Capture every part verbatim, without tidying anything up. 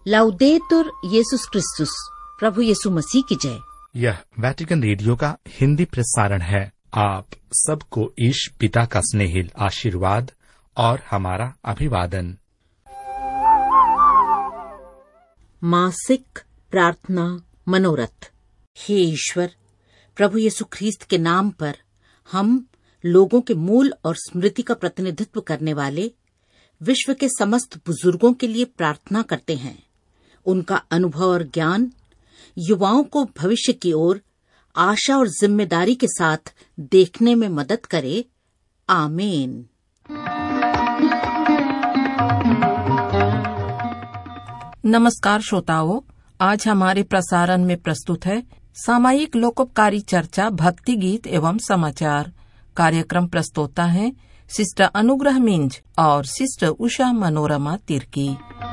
लाउदेतुर येसुस क्रिस्तुस, प्रभु यीशु मसीह की जय। यह वेटिकन रेडियो का हिंदी प्रसारण है। आप सबको ईश पिता का स्नेहिल आशीर्वाद और हमारा अभिवादन। मासिक प्रार्थना मनोरथ। हे ईश्वर, प्रभु यीशु ख्रीस्त के नाम पर हम लोगों के मूल और स्मृति का प्रतिनिधित्व करने वाले विश्व के समस्त बुजुर्गों के लिए प्रार्थना करते हैं। उनका अनुभव और ज्ञान युवाओं को भविष्य की ओर आशा और जिम्मेदारी के साथ देखने में मदद करे। आमीन। नमस्कार श्रोताओं, आज हमारे प्रसारण में प्रस्तुत है सामायिक लोकोपकारी चर्चा, भक्ति गीत एवं समाचार। कार्यक्रम प्रस्तोता है सिस्टर अनुग्रह मिंज और सिस्टर उषा मनोरमा तिर्की।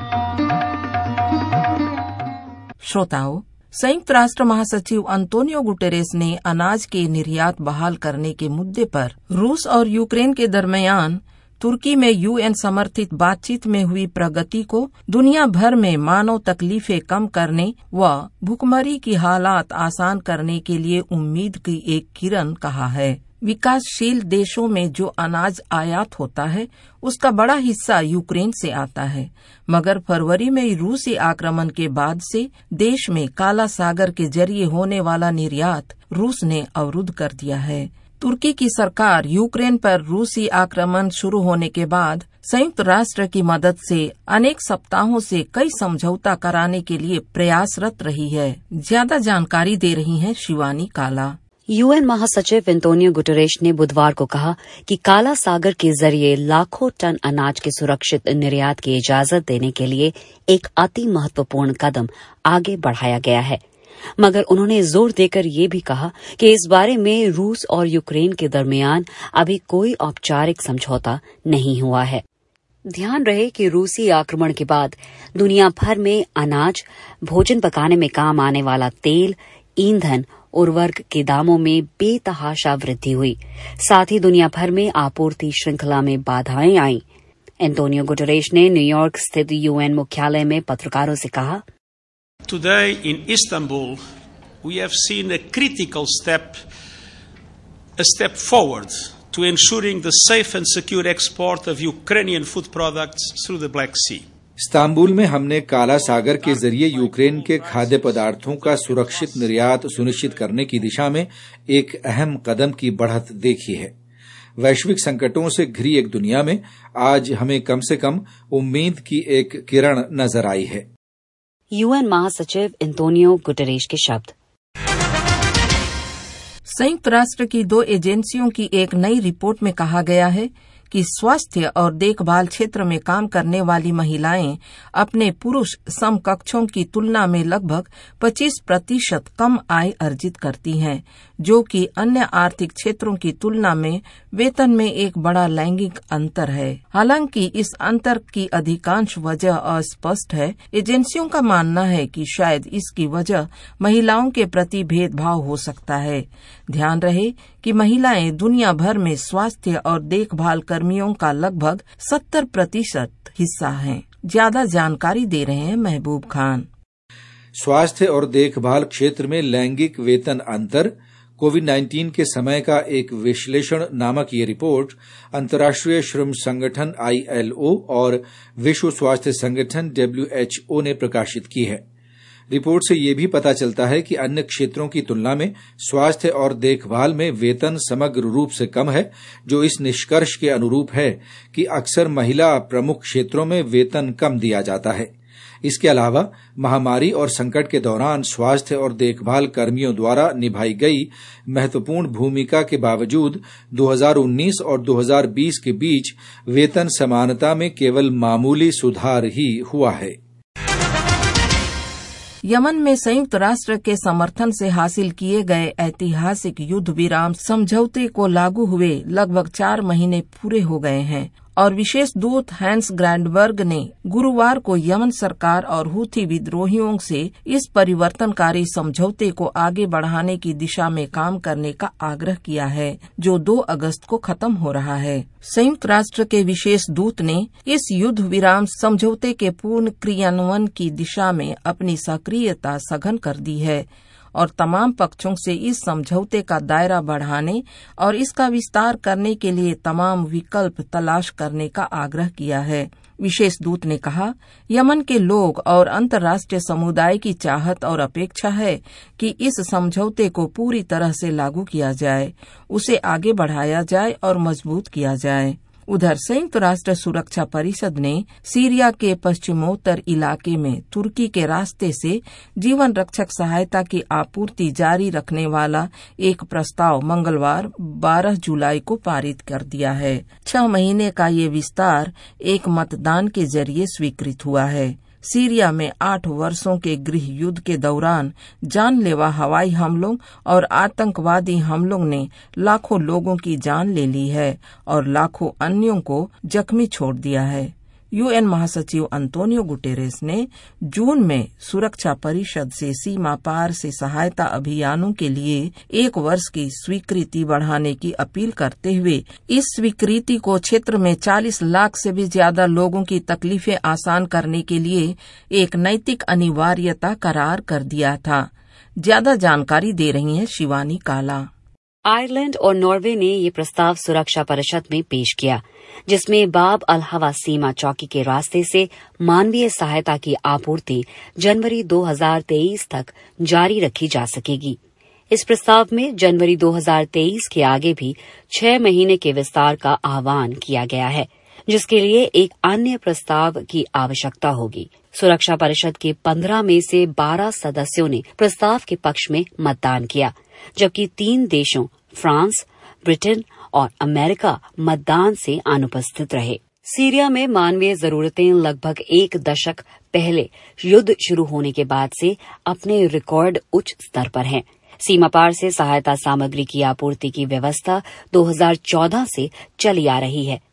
श्रोताओं, संयुक्त राष्ट्र महासचिव अंतोनियो गुटेरेस ने अनाज के निर्यात बहाल करने के मुद्दे पर रूस और यूक्रेन के दरमियान तुर्की में यूएन समर्थित बातचीत में हुई प्रगति को दुनिया भर में मानव तकलीफें कम करने व भुखमरी की हालात आसान करने के लिए उम्मीद की एक किरण कहा है। विकासशील देशों में जो अनाज आयात होता है उसका बड़ा हिस्सा यूक्रेन से आता है, मगर फरवरी में रूसी आक्रमण के बाद से देश में काला सागर के जरिए होने वाला निर्यात रूस ने अवरुद्ध कर दिया है। तुर्की की सरकार यूक्रेन पर रूसी आक्रमण शुरू होने के बाद संयुक्त राष्ट्र की मदद से अनेक सप्ताहों से कई समझौता कराने के लिए प्रयासरत रही है। ज्यादा जानकारी दे रही हैं शिवानी काला। यूएन महासचिव एंटोनियो गुटेरेस ने बुधवार को कहा कि काला सागर के जरिए लाखों टन अनाज के सुरक्षित निर्यात की इजाजत देने के लिए एक अति महत्वपूर्ण कदम आगे बढ़ाया गया है, मगर उन्होंने जोर देकर ये भी कहा कि इस बारे में रूस और यूक्रेन के दरमियान अभी कोई औपचारिक समझौता नहीं हुआ है। ध्यान रहे कि रूसी आक्रमण के बाद दुनिया भर में अनाज, भोजन पकाने में काम आने वाला तेल, ईंधन, उर्वरक के दामों में बेतहाशा वृद्धि हुई। साथ ही दुनिया भर में आपूर्ति श्रृंखला में बाधाएं आईं। एंटोनियो गुटेरेस ने न्यूयॉर्क स्थित यूएन मुख्यालय में पत्रकारों से कहा, Today in Istanbul, we have seen a critical step, a step forward to ensuring the safe and secure export of Ukrainian food products through the Black Sea. Istanbul में हमने काला सागर के जरिए यूक्रेन के खाद्य पदार्थों का सुरक्षित निर्यात सुनिश्चित करने की दिशा में एक अहम कदम की बढ़त देखी है। वैश्विक संकटों से घिरी एक दुनिया में आज हमें कम से कम उम्मीद की एक किरण नजर आई है। यूएन महासचिव एंटोनियो गुटेरेस के शब्द। संयुक्त राष्ट्र की दो एजेंसियों की एक नई रिपोर्ट में कहा गया है कि स्वास्थ्य और देखभाल क्षेत्र में काम करने वाली महिलाएं अपने पुरुष समकक्षों की तुलना में लगभग पच्चीस प्रतिशत कम आय अर्जित करती हैं, जो कि अन्य आर्थिक क्षेत्रों की तुलना में वेतन में एक बड़ा लैंगिक अंतर है। हालांकि इस अंतर की अधिकांश वजह अस्पष्ट है। एजेंसियों का मानना है कि शायद इसकी वजह महिलाओं के प्रति भेदभाव हो सकता है। ध्यान रहे कि महिलाएं दुनिया भर में स्वास्थ्य और देखभाल कर्मियों का लगभग सत्तर प्रतिशत हिस्सा हैं। ज्यादा जानकारी दे रहे हैं महबूब खान। स्वास्थ्य और देखभाल क्षेत्र में लैंगिक वेतन अंतर, कोविड नाइन्टीन के समय का एक विश्लेषण नामक ये रिपोर्ट अंतर्राष्ट्रीय श्रम संगठन आई एल ओ और विश्व स्वास्थ्य संगठन डब्ल्यू एच ओ ने प्रकाशित की है। रिपोर्ट से ये भी पता चलता है कि अन्य क्षेत्रों की तुलना में स्वास्थ्य और देखभाल में वेतन समग्र रूप से कम है, जो इस निष्कर्ष के अनुरूप है कि अक्सर महिला प्रमुख क्षेत्रों में वेतन कम दिया जाता है। इसके अलावा महामारी और संकट के दौरान स्वास्थ्य और देखभाल कर्मियों द्वारा निभाई गई महत्वपूर्ण भूमिका के बावजूद दो हज़ार उन्नीस और दो हज़ार बीस के बीच वेतन समानता में केवल मामूली सुधार ही हुआ है। यमन में संयुक्त राष्ट्र के समर्थन से हासिल किए गए ऐतिहासिक युद्ध विराम समझौते को लागू हुए लगभग चार महीने पूरे हो गए हैं और विशेष दूत हैंस ग्रैंडबर्ग ने गुरुवार को यमन सरकार और हूथी विद्रोहियों से इस परिवर्तनकारी समझौते को आगे बढ़ाने की दिशा में काम करने का आग्रह किया है, जो दो अगस्त को खत्म हो रहा है। संयुक्त राष्ट्र के विशेष दूत ने इस युद्ध विराम समझौते के पूर्ण क्रियान्वयन की दिशा में अपनी सक्रियता सघन कर दी है और तमाम पक्षों से इस समझौते का दायरा बढ़ाने और इसका विस्तार करने के लिए तमाम विकल्प तलाश करने का आग्रह किया है। विशेष दूत ने कहा, यमन के लोग और अंतर्राष्ट्रीय समुदाय की चाहत और अपेक्षा है कि इस समझौते को पूरी तरह से लागू किया जाए, उसे आगे बढ़ाया जाए और मजबूत किया जाए। उधर संयुक्त राष्ट्र सुरक्षा परिषद ने सीरिया के पश्चिमोत्तर इलाके में तुर्की के रास्ते से जीवन रक्षक सहायता की आपूर्ति जारी रखने वाला एक प्रस्ताव मंगलवार बारह जुलाई को पारित कर दिया है। छह महीने का ये विस्तार एक मतदान के जरिए स्वीकृत हुआ है। सीरिया में आठ वर्षों के गृह युद्ध के दौरान जानलेवा हवाई हमलों और आतंकवादी हमलों ने लाखों लोगों की जान ले ली है और लाखों अन्यों को जख्मी छोड़ दिया है। यूएन महासचिव अंतोनियो गुटेरेस ने जून में सुरक्षा परिषद से सीमा पार से सहायता अभियानों के लिए एक वर्ष की स्वीकृति बढ़ाने की अपील करते हुए इस स्वीकृति को क्षेत्र में चालीस लाख से भी ज्यादा लोगों की तकलीफें आसान करने के लिए एक नैतिक अनिवार्यता करार कर दिया था। ज्यादा जानकारी दे रही हैं शिवानी काला। आयरलैंड और नॉर्वे ने ये प्रस्ताव सुरक्षा परिषद में पेश किया, जिसमें बाब अल हवा सीमा चौकी के रास्ते से मानवीय सहायता की आपूर्ति जनवरी दो हज़ार तेईस तक जारी रखी जा सकेगी। इस प्रस्ताव में जनवरी दो हज़ार तेईस के आगे भी छह महीने के विस्तार का आह्वान किया गया है, जिसके लिए एक अन्य प्रस्ताव की आवश्यकता होगी। सुरक्षा परिषद के पंद्रह में से बारह सदस्यों ने प्रस्ताव के पक्ष में मतदान किया, जबकि तीन देशों फ्रांस, ब्रिटेन और अमेरिका मतदान से अनुपस्थित रहे। सीरिया में मानवीय जरूरतें लगभग एक दशक पहले युद्ध शुरू होने के बाद से अपने रिकॉर्ड उच्च स्तर पर हैं। सीमा पार से सहायता सामग्री की आपूर्ति की व्यवस्था दो हज़ार चौदह से चली आ रही है।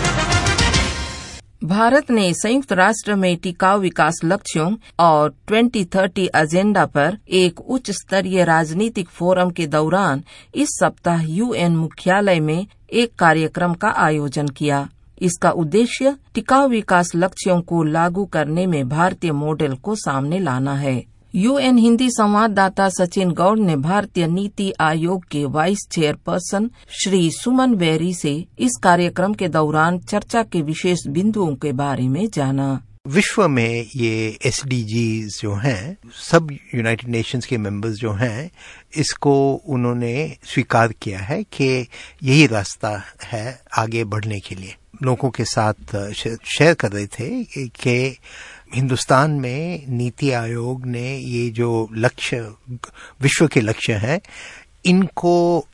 भारत ने संयुक्त राष्ट्र में टिकाऊ विकास लक्ष्यों और दो हज़ार तीस एजेंडा पर एक उच्च स्तरीय राजनीतिक फोरम के दौरान इस सप्ताह यूएन मुख्यालय में एक कार्यक्रम का आयोजन किया। इसका उद्देश्य टिकाऊ विकास लक्ष्यों को लागू करने में भारतीय मॉडल को सामने लाना है। यूएन हिंदी संवाददाता सचिन गौड़ ने भारतीय नीति आयोग के वाइस चेयरपर्सन श्री सुमन बेरी से इस कार्यक्रम के दौरान चर्चा के विशेष बिंदुओं के बारे में जाना। विश्व में ये एसडीजीज जो हैं, सब यूनाइटेड नेशंस के मेंबर्स जो हैं, इसको उन्होंने स्वीकार किया है कि यही रास्ता है आगे बढ़ने के लिए। लोगों के साथ शेयर कर रहे थे कि हिंदुस्तान में नीति आयोग ने ये जो लक्ष्य, विश्व के लक्ष्य हैं, इनको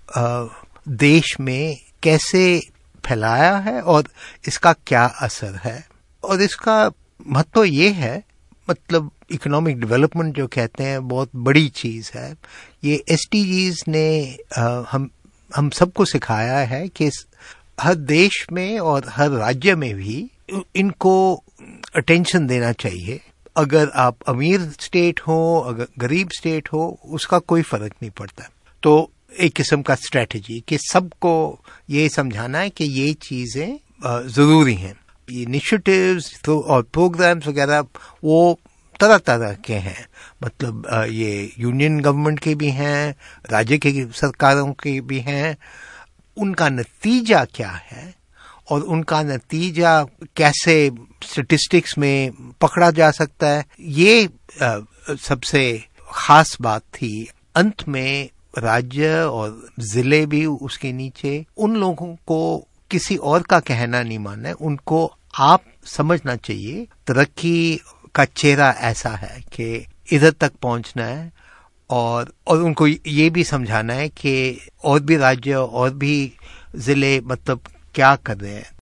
देश में कैसे फैलाया है और इसका क्या असर है। और इसका महत्व ये है, मतलब इकोनॉमिक डेवलपमेंट जो कहते हैं बहुत बड़ी चीज है। ये एसडीजीज ने आ, हम हम सबको सिखाया है कि हर देश में और हर राज्य में भी इनको अटेंशन देना चाहिए। अगर आप अमीर स्टेट हो, अगर गरीब स्टेट हो, उसका कोई फर्क नहीं पड़ता। तो एक किस्म का स्ट्रेटजी कि सबको ये समझाना है कि ये चीजें जरूरी हैं। ये इनिशिएटिव्स और प्रोग्राम्स वगैरह वो तरह तरह के हैं, मतलब ये यूनियन गवर्नमेंट के भी हैं, राज्य की सरकारों के भी हैं। उनका नतीजा क्या है और उनका नतीजा कैसे स्टैटिस्टिक्स में पकड़ा जा सकता है, ये आ, सबसे खास बात थी। अंत में राज्य और जिले भी उसके नीचे, उन लोगों को किसी और का कहना नहीं मानना है, उनको आप समझना चाहिए तरक्की का चेहरा ऐसा है कि इधर तक पहुंचना है। और और उनको ये भी समझाना है कि और भी राज्य और भी जिले मतलब क्या कर रहे हैं।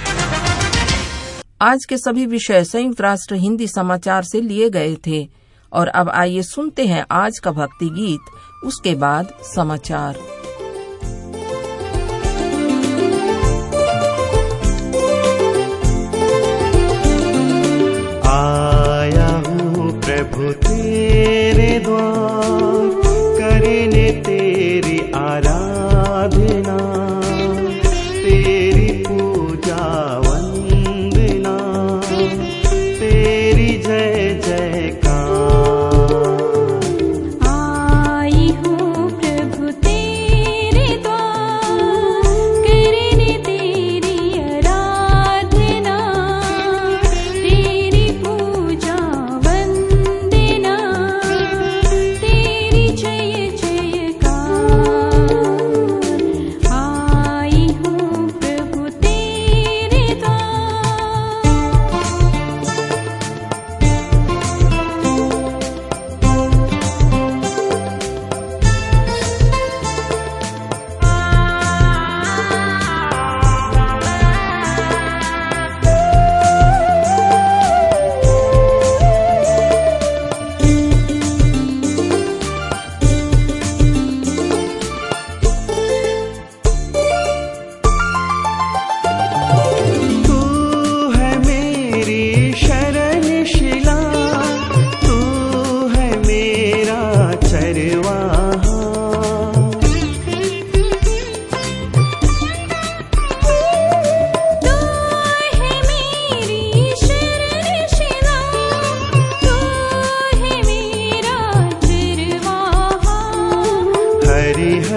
आज के सभी विषय संयुक्त राष्ट्र हिंदी समाचार से लिए गए थे। और अब आइए सुनते हैं आज का भक्ति गीत, उसके बाद समाचार।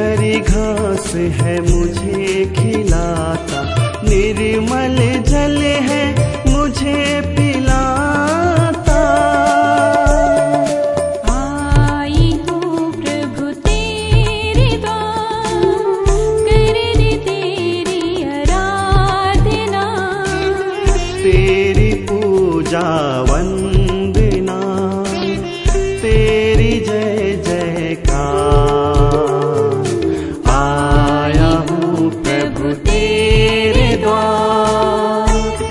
हरी घास है मुझे खिलाता, निर्मल जल है मुझे पिलाता। आई हूँ प्रभु तेरे द्वार, करने तेरी आराधना, तेरी पूजा वंदना, तेरी जय जयकार। आया हूँ प्रभु तेरे द्वार।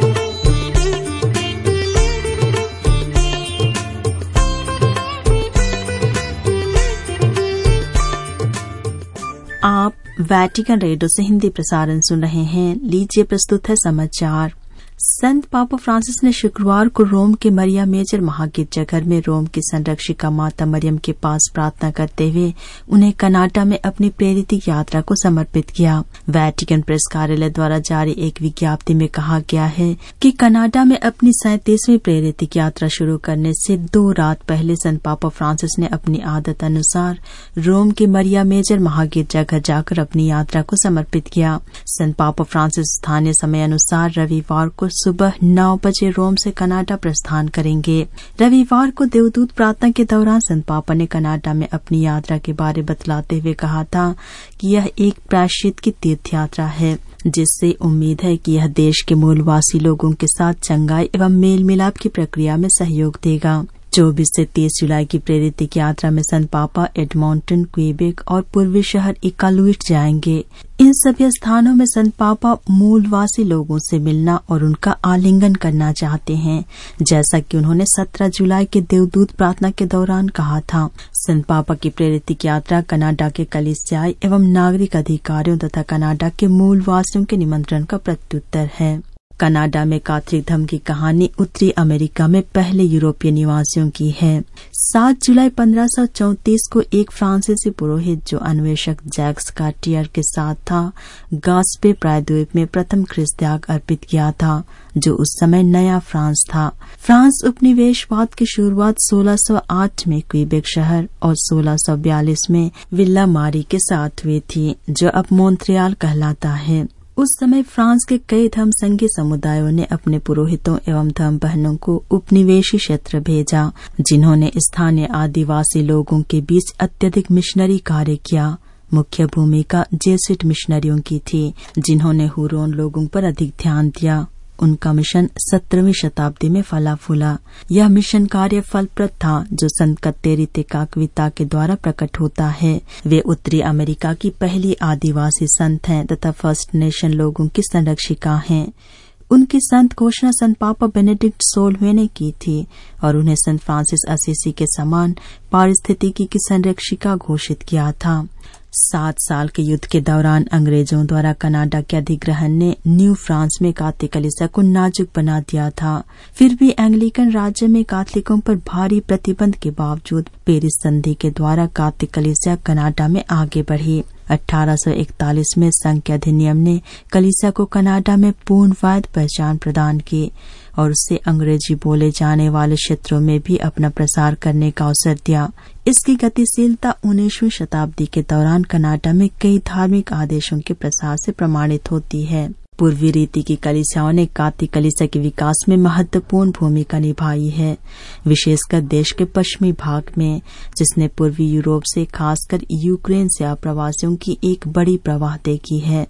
आप वैटिकन रेडियो से हिंदी प्रसारण सुन रहे हैं। लीजिए प्रस्तुत है समाचार। संत पापा फ्रांसिस ने शुक्रवार को रोम के मरिया मेजर महागिरजाघर में रोम की संरक्षिका माता मरियम के पास प्रार्थना करते हुए उन्हें कनाडा में अपनी प्रेरित यात्रा को समर्पित किया। वैटिकन प्रेस कार्यालय द्वारा जारी एक विज्ञप्ति में कहा गया है कि कनाडा में अपनी सैंतीसवीं प्रेरित यात्रा शुरू करने से दो रात पहले संत पापा फ्रांसिस ने अपनी आदत अनुसार रोम के मरिया मेजर महागिरजाघर जाकर अपनी यात्रा को समर्पित किया। संत पापा फ्रांसिस स्थानीय समय अनुसार रविवार को सुबह नौ बजे रोम से कनाडा प्रस्थान करेंगे। रविवार को देवदूत प्रार्थना के दौरान संत पापा ने कनाडा में अपनी यात्रा के बारे बतलाते हुए कहा था कि यह एक प्रायश्चित की तीर्थ यात्रा है, जिससे उम्मीद है कि यह देश के मूलवासी लोगों के साथ चंगाई एवं मेल मिलाप की प्रक्रिया में सहयोग देगा। चौबीस से तीस जुलाई की प्रेरित यात्रा में संत पापा एडमॉन्टन, क्वेबेक और पूर्वी शहर इकालुइट जाएंगे। इन सभी स्थानों में संत पापा मूलवासी लोगों से मिलना और उनका आलिंगन करना चाहते हैं, जैसा कि उन्होंने सत्रह जुलाई के देवदूत प्रार्थना के दौरान कहा था। संत पापा की प्रेरित यात्रा कनाडा के कलीसियाई एवं नागरिक अधिकारियों तथा कनाडा के मूलवासियों के निमंत्रण का प्रत्युत्तर है। कनाडा में कैथोलिक धर्म की कहानी उत्तरी अमेरिका में पहले यूरोपीय निवासियों की है। सात जुलाई पंद्रह सौ चौंतीस को एक फ्रांसीसी पुरोहित जो अन्वेषक जैक्स कार्टियर के साथ था, गास्पे प्रायद्वीप में प्रथम ख्रिस्त त्याग अर्पित किया था, जो उस समय नया फ्रांस था। फ्रांस उपनिवेशवाद की शुरुआत सोलह सौ आठ में क्वेबेक शहर और सोलह सौ बयालीस में विला मारी के साथ हुई थी, जो अब मॉन्ट्रियल कहलाता है। उस समय फ्रांस के कई धर्म संघीय समुदायों ने अपने पुरोहितों एवं धर्म बहनों को उपनिवेशी क्षेत्र भेजा, जिन्होंने स्थानीय आदिवासी लोगों के बीच अत्यधिक मिशनरी कार्य किया। मुख्य भूमिका जेsuit मिशनरियों की थी, जिन्होंने हुरोन लोगों पर अधिक ध्यान दिया। उनका मिशन सत्रहवीं शताब्दी में फला फूला। यह मिशन कार्य फलप्रद था, जो संत कत्तेरी तेका कविता के द्वारा प्रकट होता है। वे उत्तरी अमेरिका की पहली आदिवासी संत हैं तथा फर्स्ट नेशन लोगों की संरक्षिका हैं। उनकी संत घोषणा संत पापा बेनेडिक्ट सोलहवें ने की थी और उन्हें संत फ्रांसिस असीसी के समान पारिस्थितिकी की संरक्षिका घोषित किया था। सात साल के युद्ध के दौरान अंग्रेजों द्वारा कनाडा के अधिग्रहण ने न्यू फ्रांस में कैथोलिक कलीसिया को नाजुक बना दिया था। फिर भी एंग्लिकन राज्य में कैथोलिकों पर भारी प्रतिबंध के बावजूद पेरिस संधि के द्वारा कैथोलिक कलीसिया कनाडा में आगे बढ़ी। अठारह सौ इकतालीस में संघ के अधिनियम ने कलीसिया को कनाडा में पूर्ण वैध पहचान प्रदान की और उससे अंग्रेजी बोले जाने वाले क्षेत्रों में भी अपना प्रसार करने का अवसर दिया। इसकी गतिशीलता उन्नीसवीं शताब्दी के दौरान कनाडा में कई धार्मिक आदेशों के प्रसार से प्रमाणित होती है। पूर्वी रीति की कलीसियाओं ने कैथोलिक कलीसिया के विकास में महत्वपूर्ण भूमिका निभाई है, विशेषकर देश के पश्चिमी भाग में, जिसने पूर्वी यूरोप से खासकर यूक्रेन से अप्रवासियों की एक बड़ी प्रवाह देखी है।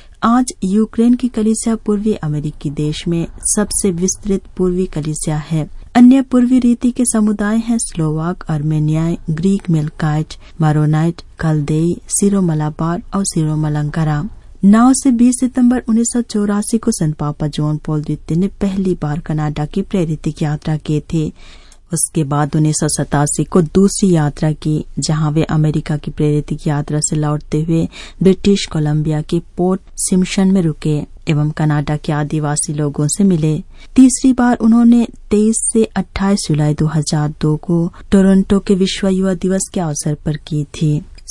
आज यूक्रेन की कलीसिया पूर्वी अमेरिकी देश में सबसे विस्तृत पूर्वी कलीसिया है। अन्य पूर्वी रीति के समुदाय हैं स्लोवाक, अर्मेनियाई, ग्रीक, मेलकाइट, मारोनाइट, कल्देई, सीरो मलाबार और सीरो मलंकरा। नौ से बीस सितंबर उन्नीस सौ चौरासी को संत पापा जॉन पॉल द्वितीय ने पहली बार कनाडा की प्रेरित यात्रा की थी। उसके बाद उन्नीस सौ सतासी को दूसरी यात्रा की, जहां वे अमेरिका की प्रेरित यात्रा से लौटते हुए ब्रिटिश कोलंबिया के पोर्ट सिम्पसन में रुके एवं कनाडा के आदिवासी लोगों से मिले। तीसरी बार उन्होंने तेईस से अट्ठाईस जुलाई दो हज़ार दो को टोरंटो के विश्व युवा दिवस के अवसर पर की थी।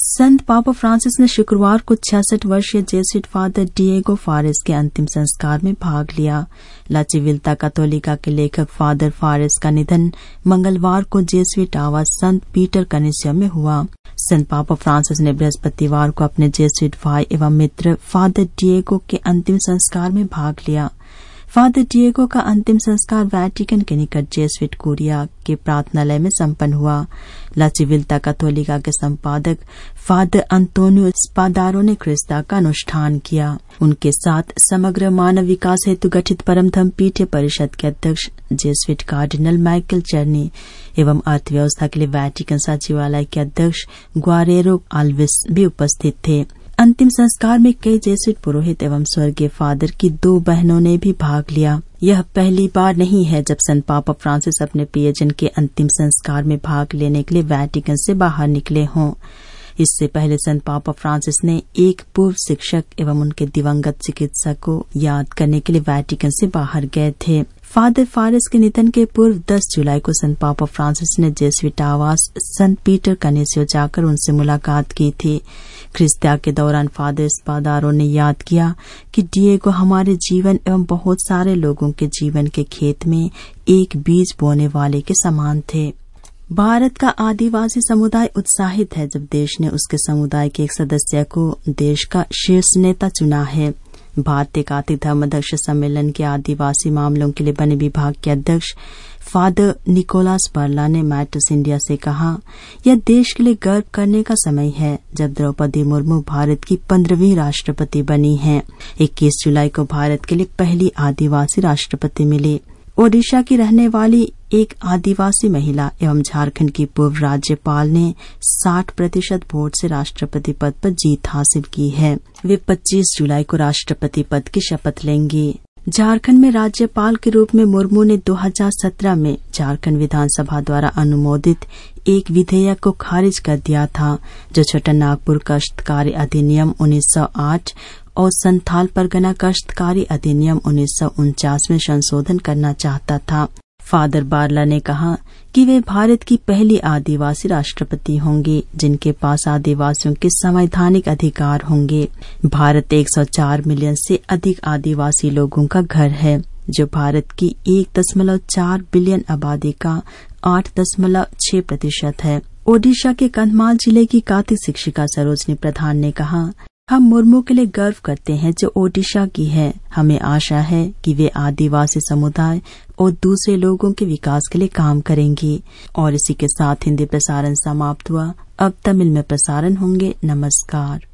संत पापा फ्रांसिस ने शुक्रवार को छियासठ वर्षीय जेसुइट फादर डिएगो फारेस के अंतिम संस्कार में भाग लिया। ला चिविल्ता कैथोलिका के लेखक फादर फारेस का निधन मंगलवार को जेसुइट आवास संत पीटर कनेसिया में हुआ। संत पापा फ्रांसिस ने बृहस्पतिवार को अपने जेसुइट भाई एवं मित्र फादर डिएगो के अंतिम संस्कार में भाग लिया। फादर डिएगो का अंतिम संस्कार वैटिकन के निकट जेसुइट कुरिया के प्रार्थनालय में संपन्न हुआ। ला चिविल्ता कैथोलिका के संपादक फादर अंतोनियो स्पादारो ने क्रिस्ता का अनुष्ठान किया। उनके साथ समग्र मानव विकास हेतु गठित परमधम पीठीय परिषद के अध्यक्ष जेसुइट कार्डिनल माइकल चर्नी एवं अर्थव्यवस्था के लिए वैटिकन सचिवालय के अध्यक्ष ग्वारेरो आल्विस भी उपस्थित थे। अंतिम संस्कार में कई जेसुइट पुरोहित एवं स्वर्गीय फादर की दो बहनों ने भी भाग लिया। यह पहली बार नहीं है जब संत पापा फ्रांसिस अपने प्रियजन के अंतिम संस्कार में भाग लेने के लिए वैटिकन से बाहर निकले हों। इससे पहले संत पापा फ्रांसिस ने एक पूर्व शिक्षक एवं उनके दिवंगत चिकित्सक को याद करने के लिए वैटिकन से बाहर गए थे। फादर फारेस के निधन के पूर्व दस जुलाई को संत पापा फ्रांसिस ने जेसुइट आवास संत पीटर कनेसियो जाकर उनसे मुलाकात की थी। क्रिस्ता के दौरान फादर स्पादारो ने याद किया कि डिएगो हमारे जीवन एवं बहुत सारे लोगों के जीवन के खेत में एक बीज बोने वाले के समान थे। भारत का आदिवासी समुदाय उत्साहित है जब देश ने उसके समुदाय के एक सदस्य को देश का शीर्ष नेता चुना है। भारतीय कातिक धर्माध्यक्ष सम्मेलन के आदिवासी मामलों के लिए बने विभाग के अध्यक्ष फादर निकोलास बर्ला ने मैटर्स इंडिया से कहा, यह देश के लिए गर्व करने का समय है जब द्रौपदी मुर्मू भारत की पंद्रहवीं राष्ट्रपति बनी हैं। इक्कीस जुलाई को भारत के लिए पहली आदिवासी राष्ट्रपति मिली। ओडिशा की रहने वाली एक आदिवासी महिला एवं झारखंड की पूर्व राज्यपाल ने साठ प्रतिशत वोट से राष्ट्रपति पद पर जीत हासिल की है। वे पच्चीस जुलाई को राष्ट्रपति पद की शपथ लेंगी। झारखंड में राज्यपाल के रूप में मुर्मू ने दो हज़ार सत्रह में झारखंड विधानसभा द्वारा अनुमोदित एक विधेयक को खारिज कर दिया था जो छोटा नागपुर काश्तकारी अधिनियम उन्नीस सौ आठ और संथाल परगना काश्तकारी अधिनियम उन्नीस सौ उनचास में संशोधन करना चाहता था। फादर बार्ला ने कहा कि वे भारत की पहली आदिवासी राष्ट्रपति होंगे जिनके पास आदिवासियों के संवैधानिक अधिकार होंगे। भारत एक सौ चार मिलियन से अधिक आदिवासी लोगों का घर है जो भारत की एक दशमलव चार बिलियन आबादी का आठ दशमलव छह प्रतिशत है। ओडिशा के कंधमाल जिले की कातिक शिक्षिका सरोजनी प्रधान ने कहा, हम मुर्मू के लिए गर्व करते हैं जो ओडिशा की है। हमें आशा है कि वे आदिवासी समुदाय और दूसरे लोगों के विकास के लिए काम करेंगी। और इसी के साथ हिंदी प्रसारण समाप्त हुआ। अब तमिल में प्रसारण होंगे। नमस्कार।